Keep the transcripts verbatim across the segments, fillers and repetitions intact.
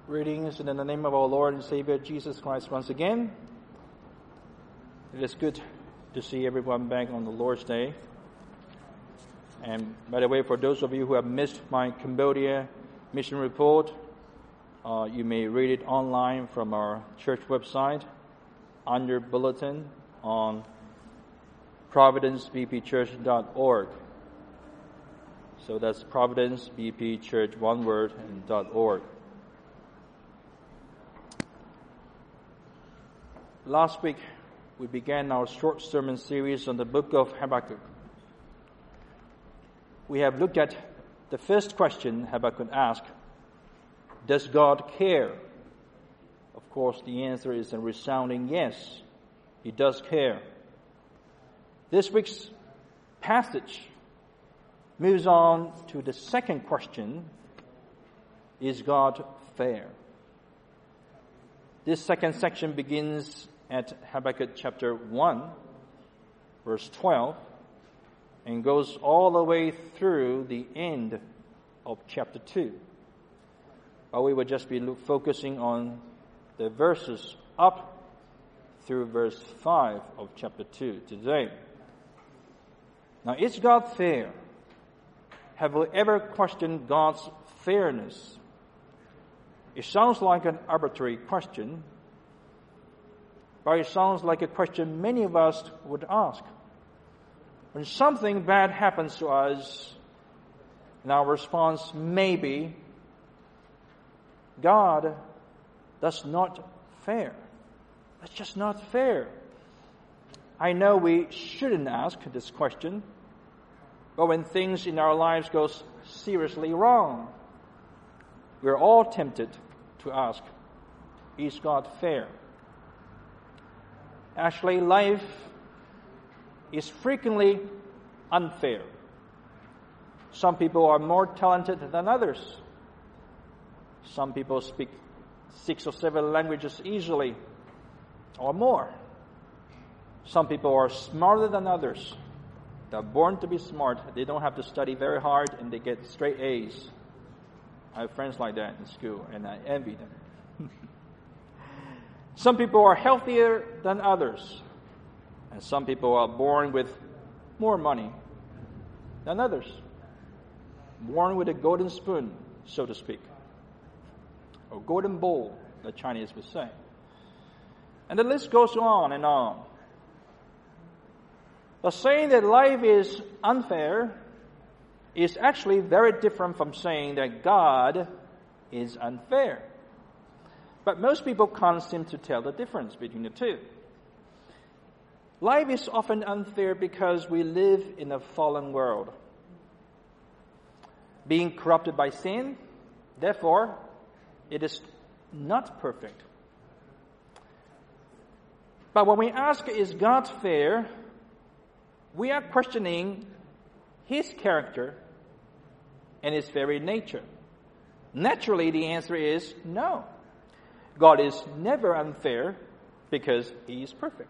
Greetings in the name of our Lord and Savior Jesus Christ once again. It is good to see everyone back on the Lord's Day. And by the way, for those of you who have missed my Cambodia mission report, uh, you may read it online from our church website under bulletin on providence b p church dot org. So that's Providence B P Church, one word, and .org. Last week, we began our short sermon series on the book of Habakkuk. We have looked at the first question Habakkuk asked, does God care? Of course, the answer is a resounding yes. He does care. This week's passage moves on to the second question, is God fair? This second section begins at Habakkuk chapter one, verse twelve, and goes all the way through the end of chapter two. But we will just be focusing on the verses up through verse five of chapter two today. Now, is God fair? Have we ever questioned God's fairness? It sounds like an arbitrary question, but it sounds like a question many of us would ask. When something bad happens to us, and our response may be, God, that's not fair. That's just not fair. I know we shouldn't ask this question, but when things in our lives go seriously wrong, we're all tempted to ask, is God fair? Actually, life is frequently unfair. Some people are more talented than others. Some people speak six or seven languages easily or more. Some people are smarter than others. They're born to be smart. They don't have to study very hard and they get straight A's. I have friends like that in school and I envy them. Some people are healthier than others. And some people are born with more money than others. Born with a golden spoon, so to speak. Or golden bowl, the Chinese would say. And the list goes on and on. But saying that life is unfair is actually very different from saying that God is unfair. But most people can't seem to tell the difference between the two. Life is often unfair because we live in a fallen world, being corrupted by sin. Therefore, it is not perfect. But when we ask, is God fair? We are questioning His character and His very nature. Naturally, the answer is no. God is never unfair because He is perfect.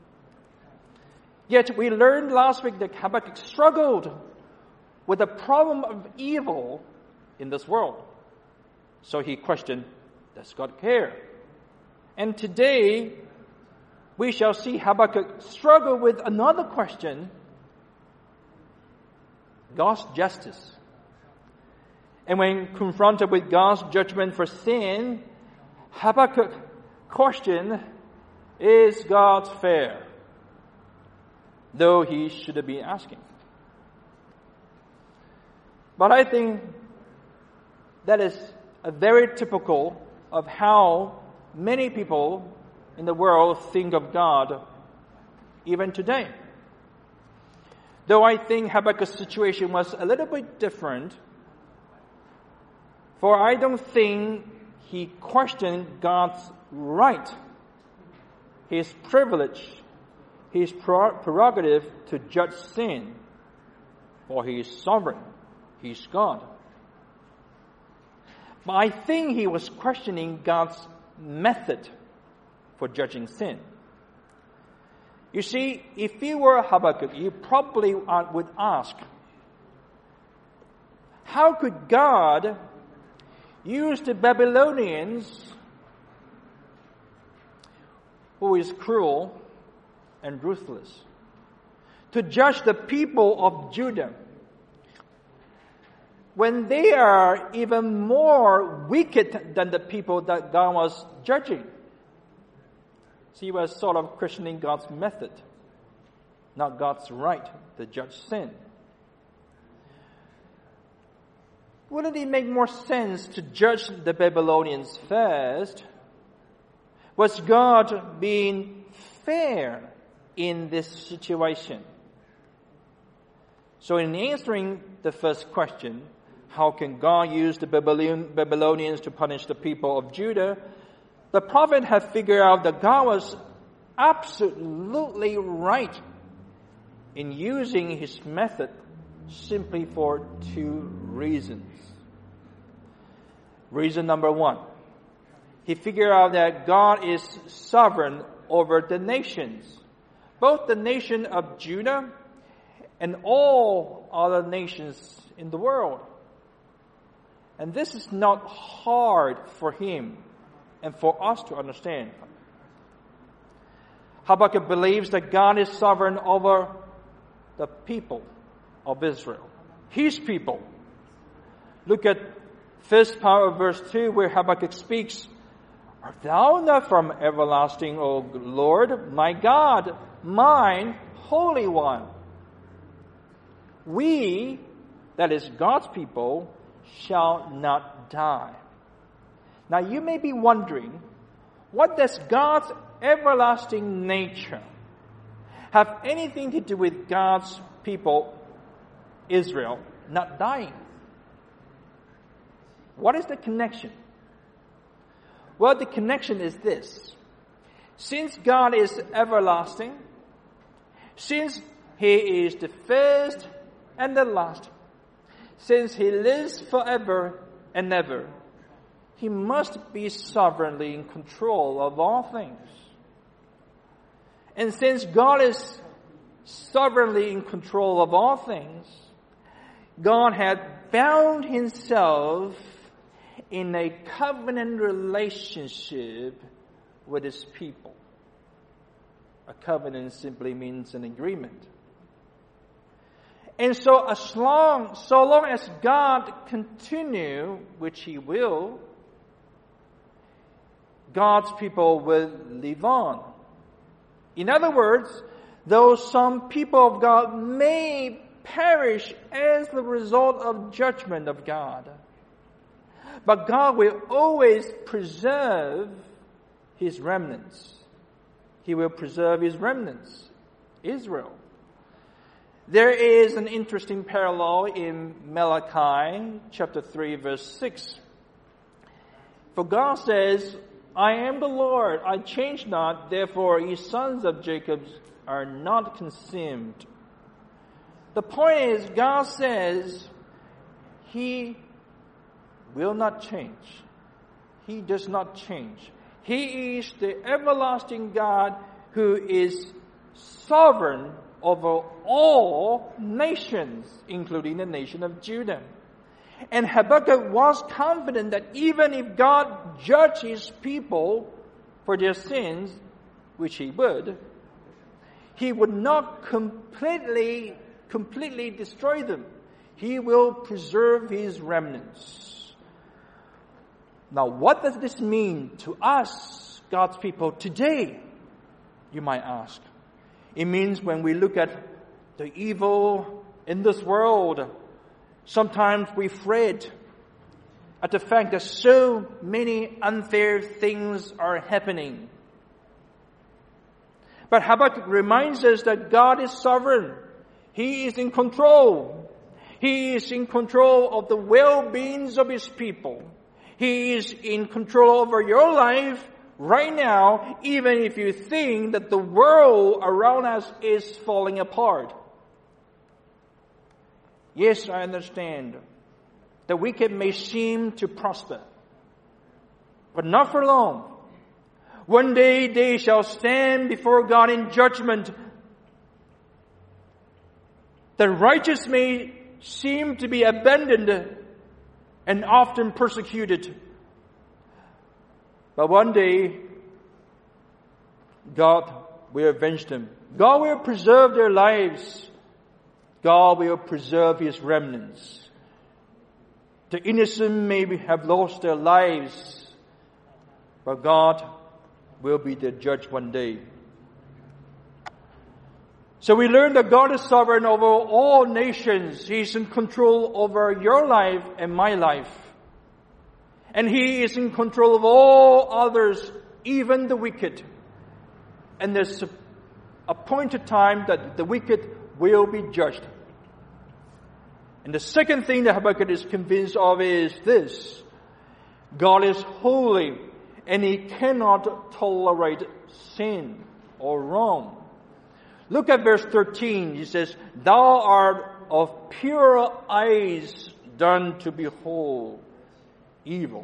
Yet we learned last week that Habakkuk struggled with the problem of evil in this world. So he questioned, does God care? And today, we shall see Habakkuk struggle with another question, God's justice. And when confronted with God's judgment for sin, Habakkuk questioned, is God fair? Though he should be asking. But I think that is a very typical of how many people in the world think of God even today. Though I think Habakkuk's situation was a little bit different, for I don't think he questioned God's right, His privilege, His prerogative to judge sin, for He is sovereign, He is God. But I think he was questioning God's method for judging sin. You see, if you were Habakkuk, you probably would ask, how could God used the Babylonians, who is cruel and ruthless, to judge the people of Judah when they are even more wicked than the people that God was judging. So he was sort of questioning God's method, not God's right to judge sin. Wouldn't it make more sense to judge the Babylonians first? Was God being fair in this situation? So in answering the first question, how can God use the Babylonians to punish the people of Judah? The prophet had figured out that God was absolutely right in using his method simply for two reasons. Reason number one, he figured out that God is sovereign over the nations, both the nation of Judah and all other nations in the world. And this is not hard for him and for us to understand. Habakkuk believes that God is sovereign over the people of Israel, his people. Look at first part of verse two where Habakkuk speaks, "Art thou not from everlasting, O Lord, my God, mine Holy One? We," that is God's people, "shall not die." Now you may be wondering, what does God's everlasting nature have anything to do with God's people, Israel, not dying? What is the connection? Well, the connection is this. Since God is everlasting, since He is the first and the last, since He lives forever and ever, He must be sovereignly in control of all things. And since God is sovereignly in control of all things, God had bound Himself in a covenant relationship with His people. A covenant simply means an agreement. And so as long, so long as God continue, which He will, God's people will live on. In other words, though some people of God may perish as the result of judgment of God, but God will always preserve His remnants. He will preserve His remnants, Israel. There is an interesting parallel in Malachi chapter three verse six. For God says, "I am the Lord, I change not, therefore ye sons of Jacob are not consumed." The point is, God says He will not change. He does not change. He is the everlasting God who is sovereign over all nations, including the nation of Judah. And Habakkuk was confident that even if God judged His people for their sins, which He would, He would not completely, completely destroy them. He will preserve His remnants. Now, what does this mean to us, God's people, today? You might ask. It means when we look at the evil in this world, sometimes we fret at the fact that so many unfair things are happening. But Habakkuk reminds us that God is sovereign. He is in control. He is in control of the well-beings of His people. He is in control over your life right now, even if you think that the world around us is falling apart. Yes, I understand. The wicked may seem to prosper, but not for long. One day they shall stand before God in judgment. The righteous may seem to be abandoned and often persecuted. But one day, God will avenge them. God will preserve their lives. God will preserve His remnants. The innocent may have lost their lives, but God will be their judge one day. So we learn that God is sovereign over all nations. He's in control over your life and my life. And He is in control of all others, even the wicked. And there's a appointed time that the wicked will be judged. And the second thing that Habakkuk is convinced of is this: God is holy and He cannot tolerate sin or wrong. Look at verse thirteen. He says, "Thou art of pure eyes, done to behold evil."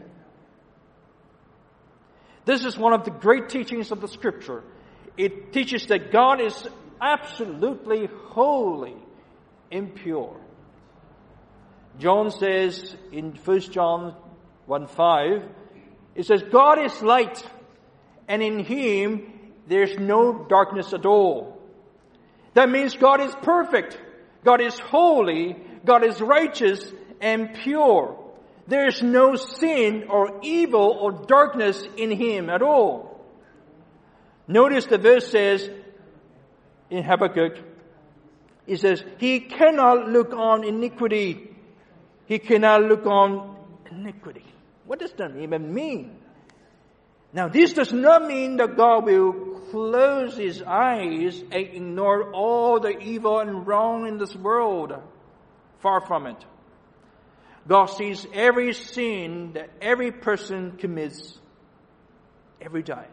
This is one of the great teachings of the Scripture. It teaches that God is absolutely holy and pure. John says in First John one five, it says, "God is light, and in Him there's no darkness at all." That means God is perfect, God is holy, God is righteous and pure. There is no sin or evil or darkness in Him at all. Notice the verse says in Habakkuk, it says, He cannot look on iniquity. He cannot look on iniquity. What does that even mean? Now, this does not mean that God will close His eyes and ignore all the evil and wrong in this world. Far from it. God sees every sin that every person commits every day.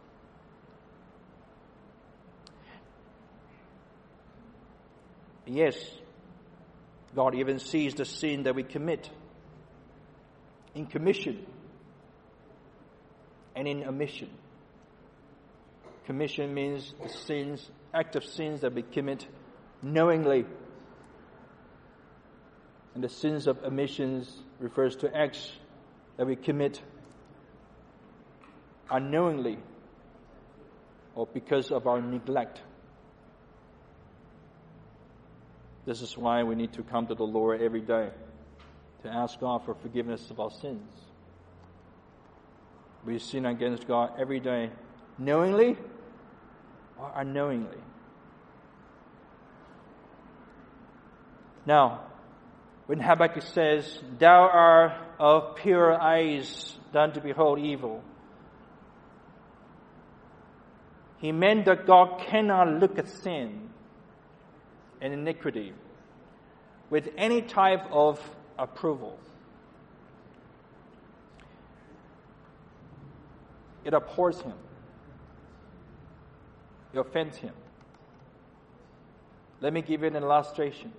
Yes, God even sees the sin that we commit in commission and in omission. Commission means the sins, act of sins that we commit knowingly. And the sins of omissions refers to acts that we commit unknowingly or because of our neglect. This is why we need to come to the Lord every day to ask God for forgiveness of our sins. We sin against God every day, knowingly or unknowingly. Now, when Habakkuk says, "Thou art of pure eyes, done to behold evil," he meant that God cannot look at sin and iniquity with any type of approval. It abhors Him. It offends Him. Let me give you an illustration.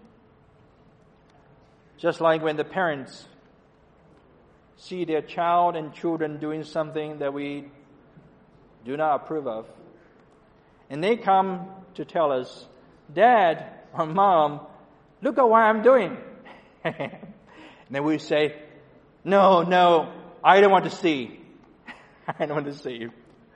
Just like when the parents see their child and children doing something that we do not approve of, and they come to tell us, "Dad or Mom, look at what I'm doing." And then we say, "No, no, I don't want to see. I don't want to see."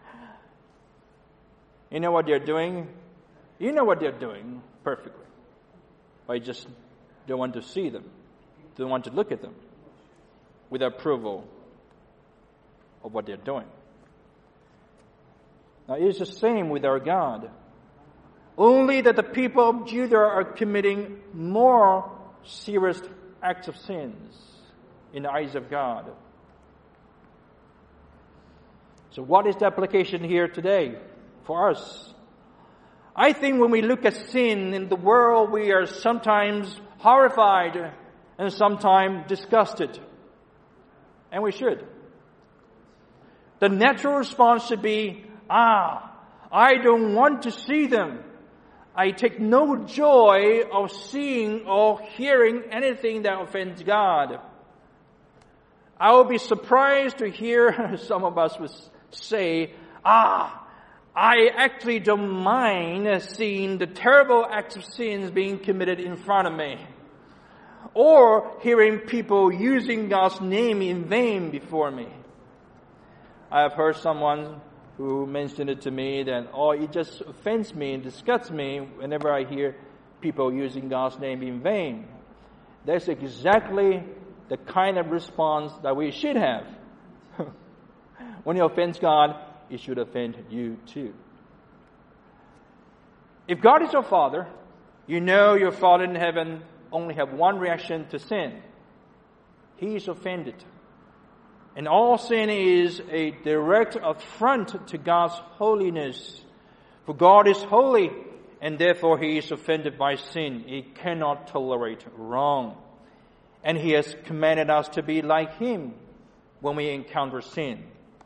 You know what they're doing? You know what they're doing perfectly. But you just don't want to see them. Don't want to look at them with approval of what they're doing. Now, it is the same with our God. Only that the people of Judah are committing more serious acts of sins in the eyes of God. So what is the application here today for us? I think when we look at sin in the world, we are sometimes horrified and sometimes disgusted. And we should. The natural response should be, ah, I don't want to see them. I take no joy of seeing or hearing anything that offends God. I will be surprised to hear some of us would say, ah, I actually don't mind seeing the terrible acts of sins being committed in front of me. or hearing people using God's name in vain before me. I have heard someone who mentioned it to me that, oh, it just offends me and disgusts me whenever I hear people using God's name in vain. That's exactly the kind of response that we should have. When you offend God, it should offend you too. If God is your Father, you know your Father in heaven only have one reaction to sin. He is offended. And all sin is a direct affront to God's holiness. For God is holy, and therefore He is offended by sin. He cannot tolerate wrong. And He has commanded us to be like Him when we encounter sin.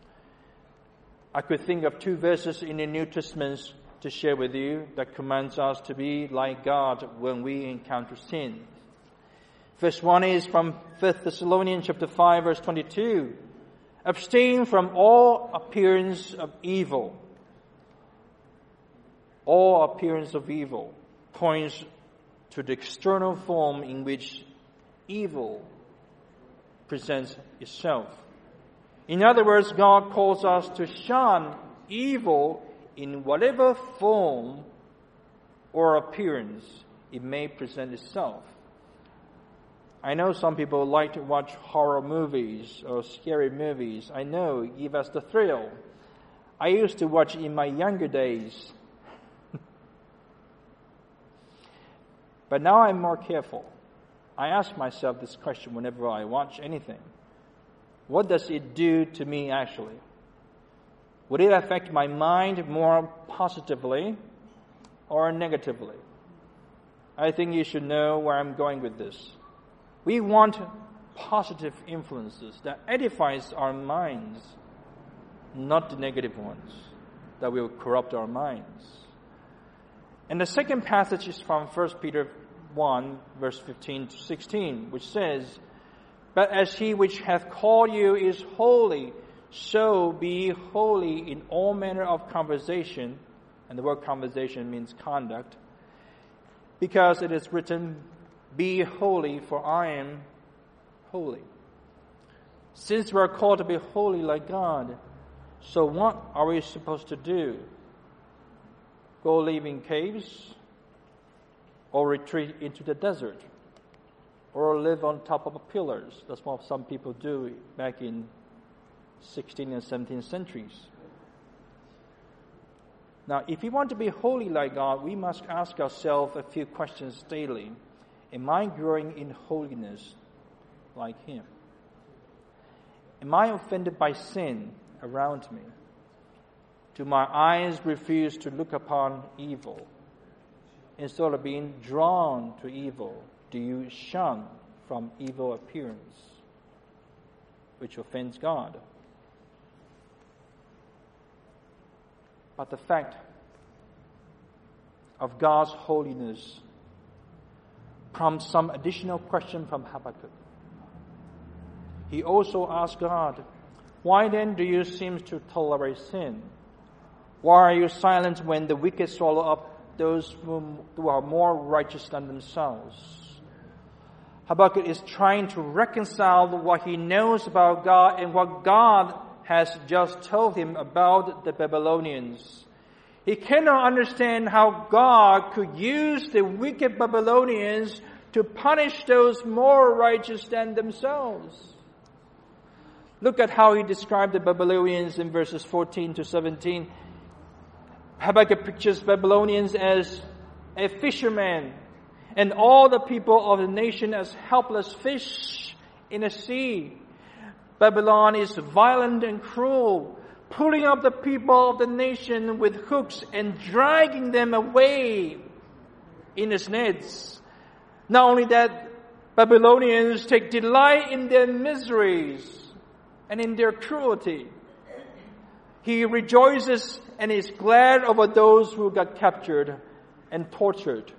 I could think of two verses in the New Testament to share with you that commands us to be like God when we encounter sin. First one is from First Thessalonians chapter five, verse twenty-two. Abstain from all appearance of evil. All appearance of evil points to the external form in which evil presents itself. In other words, God calls us to shun evil in whatever form or appearance it may present itself. I know some people like to watch horror movies or scary movies. I know it gives us the thrill. I used to watch in my younger days. But now I'm more careful. I ask myself this question whenever I watch anything. What does it do to me actually? Would it affect my mind more positively or negatively? I think you should know where I'm going with this. We want positive influences that edifies our minds, not the negative ones that will corrupt our minds. And the second passage is from First Peter one, verse fifteen to sixteen, which says, "But as He which hath called you is holy, so be holy in all manner of conversation," and the word conversation means conduct, "because it is written, be holy, for I am holy." Since we are called to be holy like God, so what are we supposed to do? Go live in caves? Or retreat into the desert? Or live on top of pillars? That's what some people do back in sixteenth and seventeenth centuries. Now, if we want to be holy like God, we must ask ourselves a few questions daily. Am I growing in holiness like Him? Am I offended by sin around me? Do my eyes refuse to look upon evil? Instead of being drawn to evil, do you shun from evil appearance, which offends God? But the fact of God's holiness prompts some additional question from Habakkuk. He also asked God, "Why then do you seem to tolerate sin? Why are you silent when the wicked swallow up those who are more righteous than themselves?" Habakkuk is trying to reconcile what he knows about God and what God has just told him about the Babylonians. He cannot understand how God could use the wicked Babylonians to punish those more righteous than themselves. Look at how he described the Babylonians in verses fourteen to seventeen. Habakkuk pictures Babylonians as a fisherman and all the people of the nation as helpless fish in a sea. Babylon is violent and cruel, pulling up the people of the nation with hooks and dragging them away in its nets. Not only that, Babylonians take delight in their miseries and in their cruelty. He rejoices and is glad over those who got captured and tortured.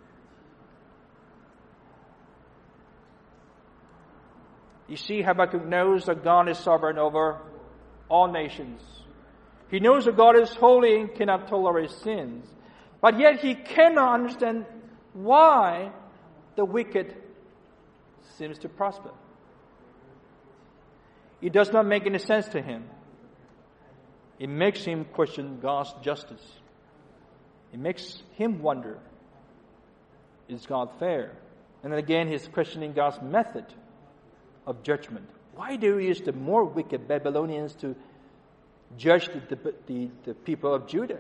You see, Habakkuk knows that God is sovereign over all nations. He knows that God is holy and cannot tolerate sins. But yet he cannot understand why the wicked seems to prosper. It does not make any sense to him. It makes him question God's justice. It makes him wonder, is God fair? And then again, he's questioning God's method of judgment. Why do you use the more wicked Babylonians to judge the, the, the, the people of Judah?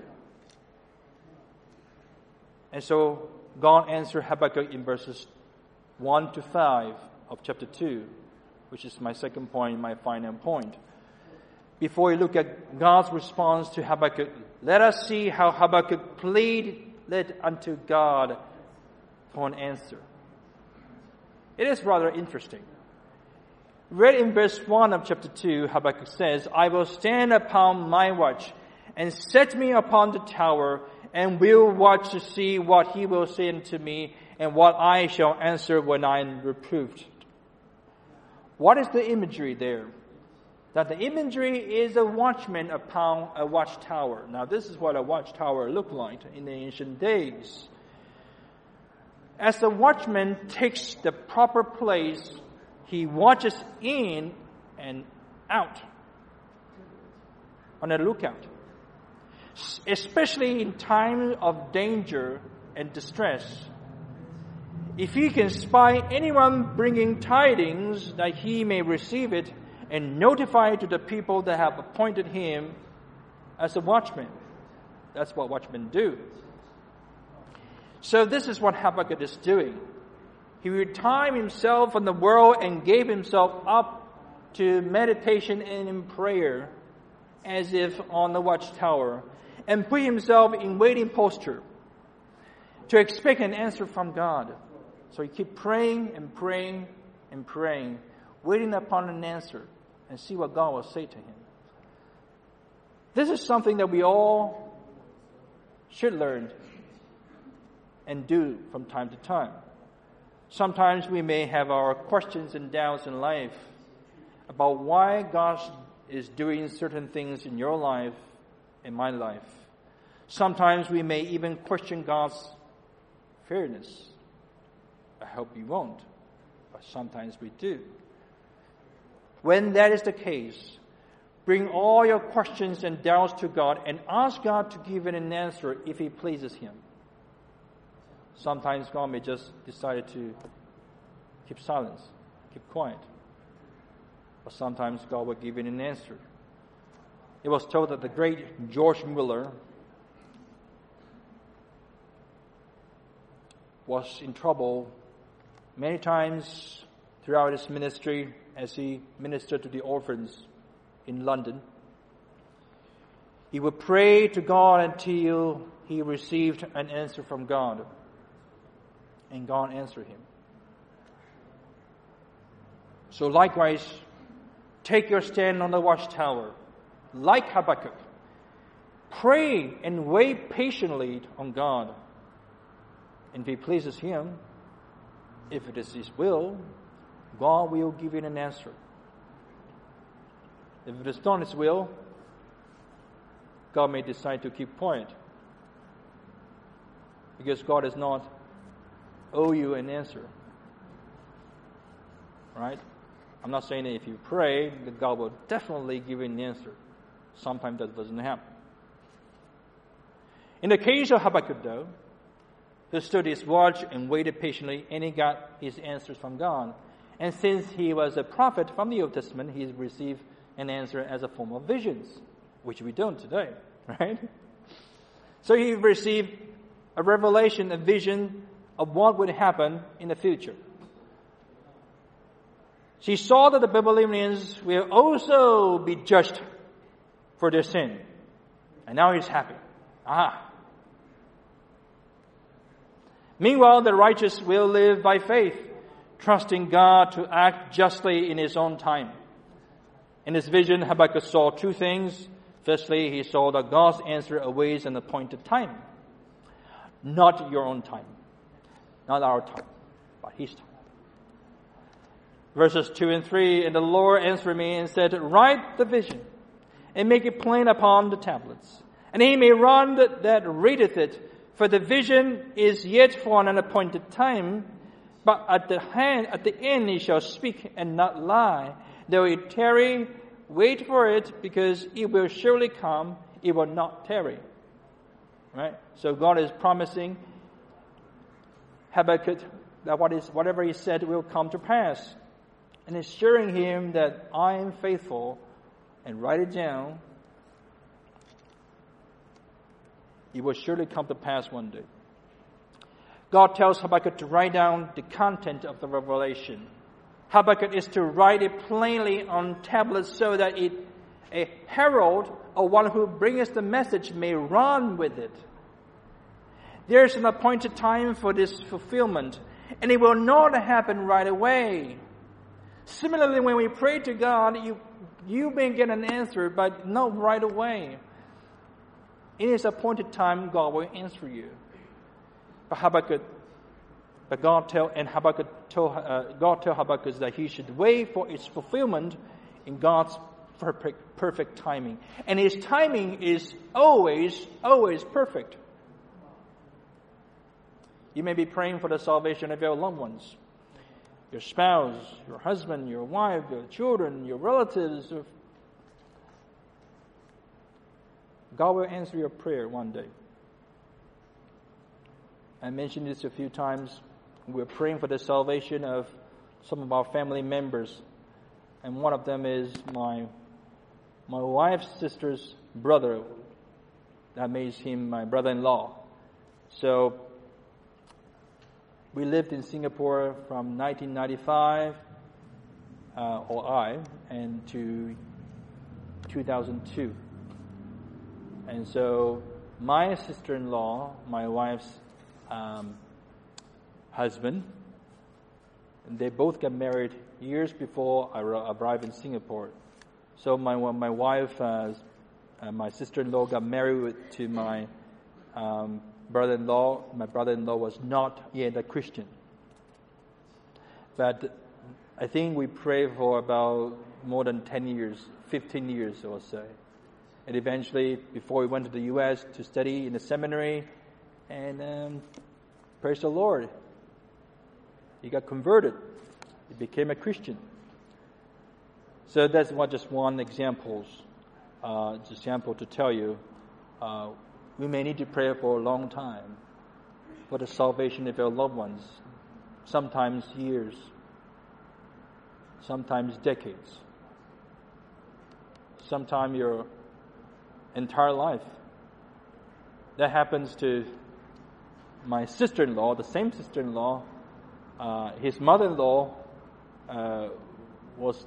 And so God answered Habakkuk in verses one to five of chapter two, which is my second point, my final point. Before we look at God's response to Habakkuk, let us see how Habakkuk pleaded unto God for an answer. It is rather interesting. Read in verse one of chapter two, Habakkuk says, I will stand upon my watch and set me upon the tower and will watch to see what he will say unto me and what I shall answer when I am reproved. What is the imagery there? That the imagery is a watchman upon a watchtower. Now this is what a watchtower looked like in the ancient days. As the watchman takes the proper place, he watches in and out on the lookout. Especially in times of danger and distress. If he can spy anyone bringing tidings, that he may receive it and notify to the people that have appointed him as a watchman. That's what watchmen do. So this is what Habakkuk is doing. He retired himself from the world and gave himself up to meditation and in prayer, as if on the watchtower, and put himself in waiting posture to expect an answer from God. So he keep praying and praying and praying, waiting upon an answer and see what God will say to him. This is something that we all should learn and do from time to time. Sometimes we may have our questions and doubts in life about why God is doing certain things in your life and my life. Sometimes we may even question God's fairness. I hope you won't, but sometimes we do. When that is the case, bring all your questions and doubts to God and ask God to give it an answer if He pleases Him. Sometimes God may just decide to keep silence, keep quiet. But sometimes God will give it an answer. It was told that the great George Mueller was in trouble many times throughout his ministry as he ministered to the orphans in London. He would pray to God until he received an answer from God. And God answered him. So likewise, take your stand on the watchtower, like Habakkuk. Pray and wait patiently on God. And if He pleases Him, if it is His will, God will give you an answer. If it is not His will, God may decide to keep quiet. Because God does not owe you an answer. Right? I'm not saying that if you pray, that God will definitely give you an answer. Sometimes that doesn't happen. In the case of Habakkuk, though, he stood his watch and waited patiently, and he got his answers from God. And since he was a prophet from the Old Testament, he received an answer as a form of visions, which we don't today, right? So he received a revelation, a vision of what would happen in the future. She saw that the Babylonians will also be judged for their sin. And now he's happy. Ah. Meanwhile, the righteous will live by faith, trusting God to act justly in His own time. In this vision, Habakkuk saw two things. Firstly, he saw that God's answer awaits an appointed time. Not your own time. Not our time, but His time. Verses two and three, and the Lord answered me and said, write the vision and make it plain upon the tablets. And he may run that, that readeth it, for the vision is yet for an appointed time. But at the hand, at the end he shall speak and not lie. Though it tarry, wait for it, because it will surely come, it will not tarry. Right? So God is promising Habakkuk that what is, whatever he said will come to pass. And assuring him that I am faithful, and write it down, it will surely come to pass one day. God tells Habakkuk to write down the content of the revelation. Habakkuk is to write it plainly on tablets so that it, a herald or one who brings the message may run with it. There is an appointed time for this fulfillment, and it will not happen right away. Similarly, when we pray to God, you, you may get an answer, but not right away. In His appointed time, God will answer you. But Habakkuk, but God tell and Habakkuk told uh, God tell Habakkuk that he should wait for its fulfillment in God's perfect, perfect timing, and His timing is always, always perfect. You may be praying for the salvation of your loved ones, your spouse, your husband, your wife, your children, your relatives. God will answer your prayer one day. I mentioned this a few times. We're praying for the salvation of some of our family members. And one of them is my my wife's sister's brother. That makes him my brother-in-law. So we lived in Singapore from nineteen ninety-five, uh, or I, and to two thousand two. And so my sister-in-law, my wife's um, husband, and they both got married years before I arrived in Singapore. So my my wife, uh, uh, my sister-in-law, got married to my um, brother-in-law. My brother-in-law was not yet a Christian, but I think we prayed for about more than ten years, fifteen years or so. And eventually, before we went to the U S to study in the seminary, and um, praise the Lord, he got converted. He became a Christian. So that's what just one example, uh, just example to tell you. Uh, we may need to pray for a long time for the salvation of our loved ones. Sometimes years, sometimes decades, sometimes your entire life. That happens to my sister-in-law, the same sister-in-law. Uh, his mother-in-law uh, was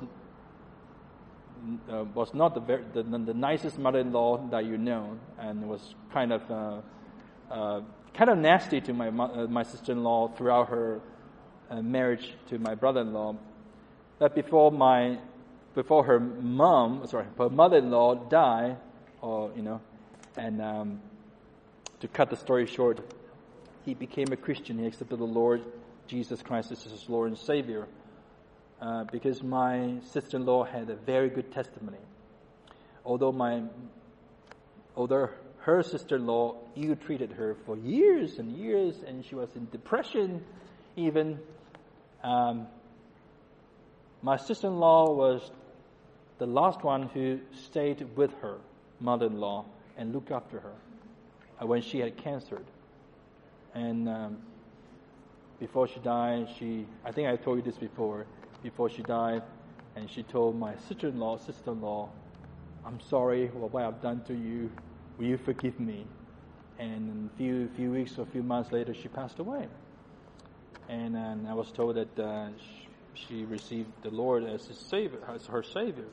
uh, was not the, very, the the nicest mother-in-law that you know, and was kind of uh, uh, kind of nasty to my uh, my sister-in-law throughout her uh, marriage to my brother-in-law. But before my before her mom, sorry, her mother-in-law died, or you know, and um, to cut the story short, he became a Christian. He accepted the Lord Jesus Christ as his Lord and Savior, uh, because my sister-in-law had a very good testimony. Although my, although her sister-in-law ill-treated her for years and years, and she was in depression, even, um, my sister-in-law was the last one who stayed with her mother-in-law and looked after her uh, when she had cancer. And um, before she died, she, I think I told you this before, before she died, and she told my sister-in-law, sister-in-law, I'm sorry for what I've done to you. Will you forgive me? And a few, few weeks or a few months later, she passed away. And, and I was told that uh, she, she received the Lord as his savior, as her Savior.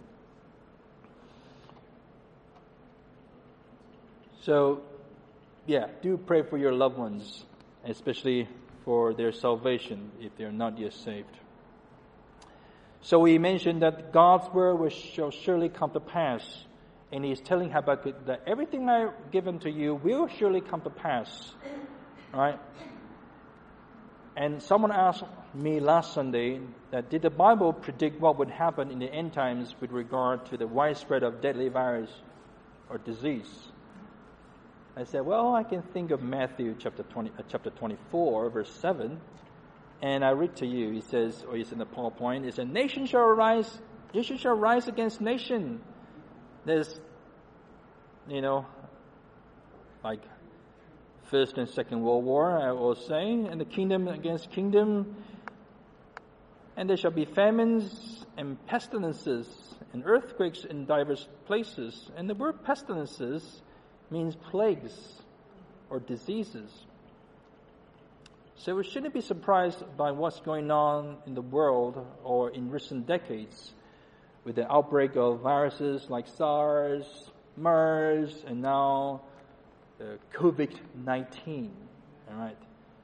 So, yeah, do pray for your loved ones, especially for their salvation if they're not yet saved. So we mentioned that God's word will shall surely come to pass. And he's telling Habakkuk that everything I've given to you will surely come to pass. Right? And someone asked me last Sunday that did the Bible predict what would happen in the end times with regard to the widespread of deadly virus or disease? I said, well, I can think of Matthew chapter twenty, uh, chapter twenty-four, verse seven. And I read to you, he says, or it's in the PowerPoint, it says, nation shall arise, nation shall rise against nation. There's, you know, like First and Second World War, I will say, and the kingdom against kingdom. And there shall be famines and pestilences and earthquakes in diverse places. And the word pestilences means plagues or diseases. So we shouldn't be surprised by what's going on in the world or in recent decades with the outbreak of viruses like SARS, MERS, and now the COVID nineteen. All right.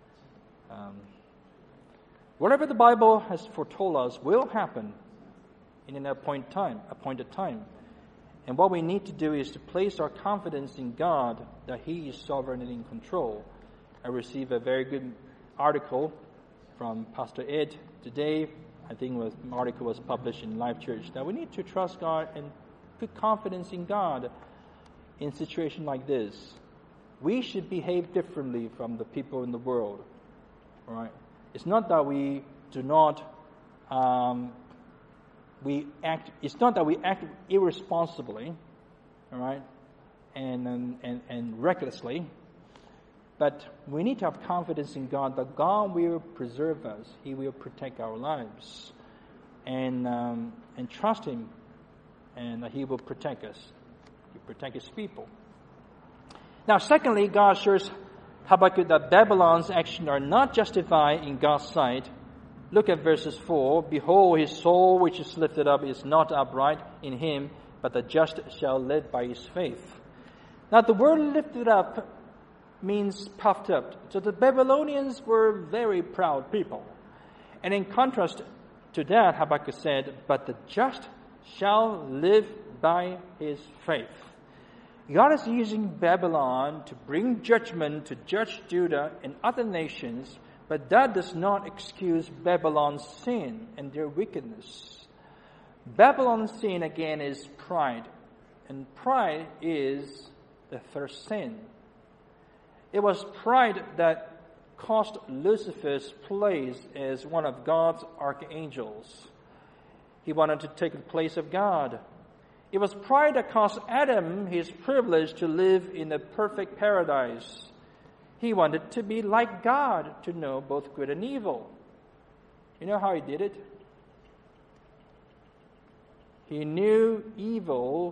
Um, whatever the Bible has foretold us will happen in an appointed time, appointed time. And what we need to do is to place our confidence in God that He is sovereign and in control. I received a very good article from Pastor Ed today. I think was, an article was published in Life Church that we need to trust God and put confidence in God in situations like this. We should behave differently from the people in the world. All right? It's not that we do not um, we act. It's not that we act irresponsibly, all right, and and and, and recklessly. But we need to have confidence in God that God will preserve us. He will protect our lives, and um, and trust Him, and that He will protect us. He will protect His people. Now, secondly, God assures Habakkuk that Babylon's actions are not justified in God's sight. Look at verses four. Behold, his soul which is lifted up is not upright in him, but the just shall live by his faith. Now, the word lifted up means puffed up. So the Babylonians were very proud people. And in contrast to that, Habakkuk said, but the just shall live by his faith. God is using Babylon to bring judgment to judge Judah and other nations, but that does not excuse Babylon's sin and their wickedness. Babylon's sin, again, is pride. And pride is the first sin. It was pride that cost Lucifer's place as one of God's archangels. He wanted to take the place of God. It was pride that cost Adam his privilege to live in a perfect paradise. He wanted to be like God, to know both good and evil. You know how he did it? He knew evil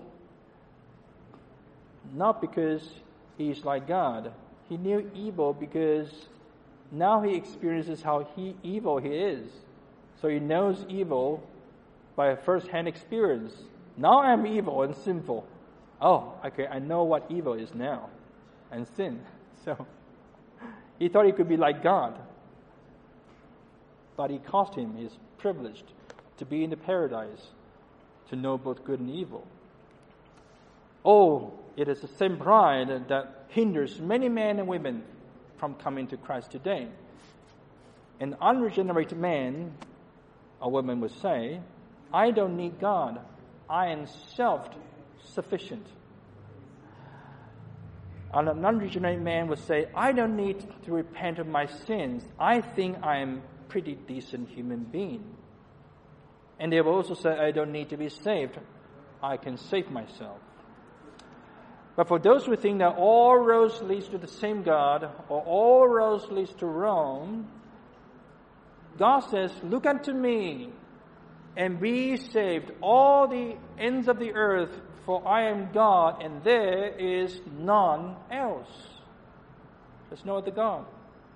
not because he's like God. He knew evil because now he experiences how he evil he is. So he knows evil by a first-hand experience. Now I'm evil and sinful. Oh, okay, I know what evil is now, and sin. So he thought he could be like God. But it cost him his privilege to be in the paradise, to know both good and evil. Oh, it is the same pride that hinders many men and women from coming to Christ today. An unregenerated man or woman would say, I don't need God. I am self-sufficient. And an unregenerate man would say, I don't need to repent of my sins. I think I am a pretty decent human being. And they will also say, I don't need to be saved. I can save myself. But for those who think that all roads leads to the same God, or all roads leads to Rome, God says, look unto me, and be saved, all the ends of the earth, for I am God, and there is none else. There's no other God.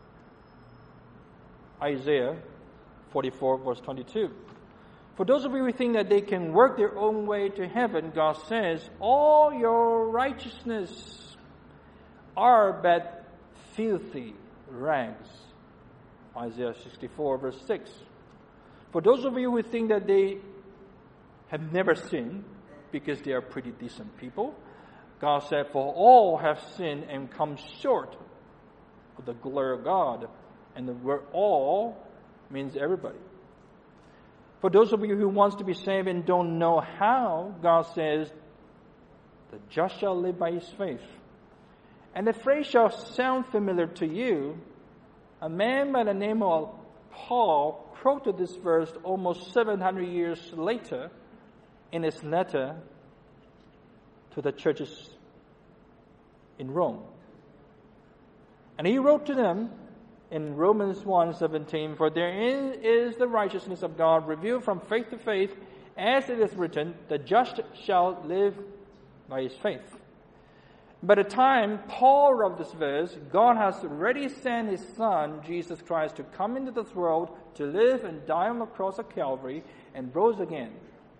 Isaiah forty-four, verse twenty-two. For those of you who think that they can work their own way to heaven, God says, all your righteousness are but filthy rags. Isaiah sixty-four, verse six. For those of you who think that they have never sinned, because they are pretty decent people, God said, for all have sinned and come short of the glory of God. And the word all means everybody. For those of you who wants to be saved and don't know how, God says, the just shall live by his faith. And the phrase shall sound familiar to you. A man by the name of Paul quoted this verse almost seven hundred years later in his letter to the churches in Rome. And he wrote to them in Romans one seventeen, "For therein is the righteousness of God revealed from faith to faith, as it is written, the just shall live by his faith." By the time Paul wrote this verse, God has already sent his Son, Jesus Christ, to come into this world, to live and die on the cross of Calvary, and rose again.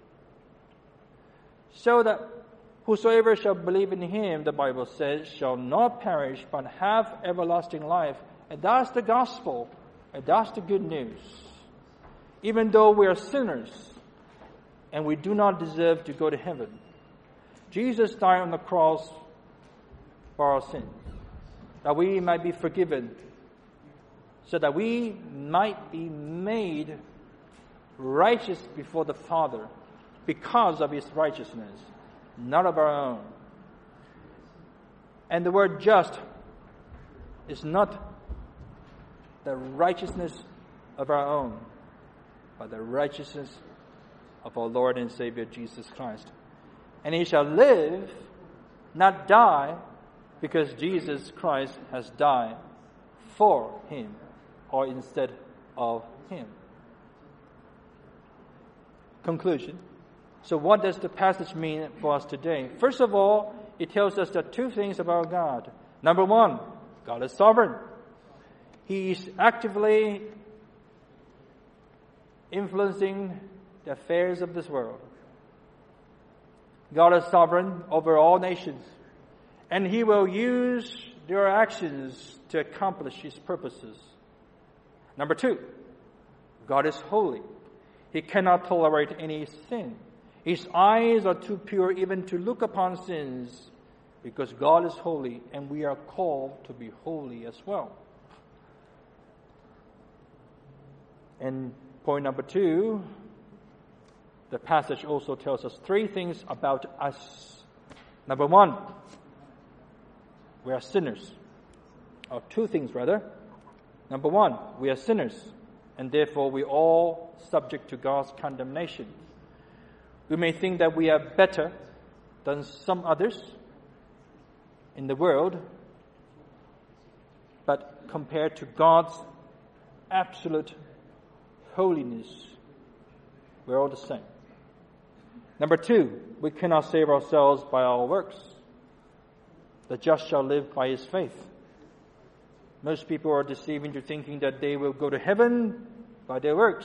So that whosoever shall believe in him, the Bible says, shall not perish, but have everlasting life. And that's the gospel. And that's the good news. Even though we are sinners, and we do not deserve to go to heaven, Jesus died on the cross for our sins, that we might be forgiven, so that we might be made righteous before the Father because of his righteousness, not of our own. And the word just is not the righteousness of our own, but the righteousness of our Lord and Savior Jesus Christ. And he shall live, not die, because Jesus Christ has died for him, or instead of him. Conclusion. So what does the passage mean for us today? First of all, it tells us that two things about God. Number one, God is sovereign. He is actively influencing the affairs of this world. God is sovereign over all nations, and he will use their actions to accomplish his purposes. Number two, God is holy. He cannot tolerate any sin. His eyes are too pure even to look upon sins, because God is holy and we are called to be holy as well. And point number two, the passage also tells us three things about us. Number one, we are sinners. Or two things rather. Number one, we are sinners, and therefore we are all subject to God's condemnation. We may think that we are better than some others in the world, but compared to God's absolute holiness, we're all the same. Number two, we cannot save ourselves by our works. The just shall live by his faith. Most people are deceived into thinking that they will go to heaven by their works,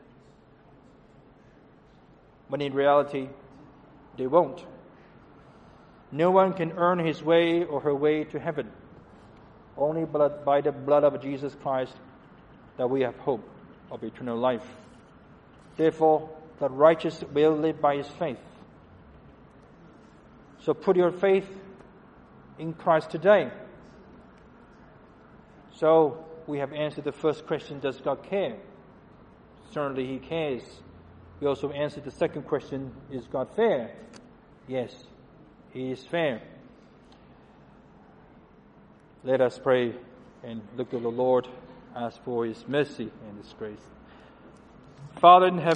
when in reality, they won't. No one can earn his way or her way to heaven. Only by the blood of Jesus Christ that we have hope of eternal life. Therefore, the righteous will live by his faith. So put your faith in Christ today. So we have answered the first question, does God care? Certainly he cares. We also answered the second question, is God fair? Yes, he is fair. Let us pray and look to the Lord, ask for his mercy and his grace. Father in heaven,